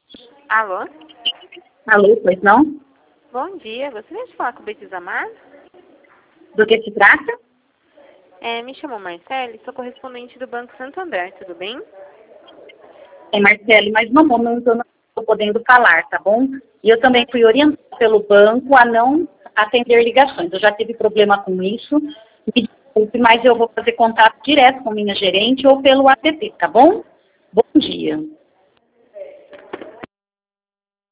Alô? Alô, pois não? Bom dia, gostaria de falar com o Betis Amar? Do que se trata? Me chamo Marcele, sou correspondente do Banco Santander, tudo bem? Marcele, mas no momento eu não estou podendo falar, tá bom? E eu também fui orientada pelo banco a não atender ligações. Eu já tive problema com isso. Me desculpe, mas eu vou fazer contato direto com minha gerente ou pelo app, tá bom? Bom dia.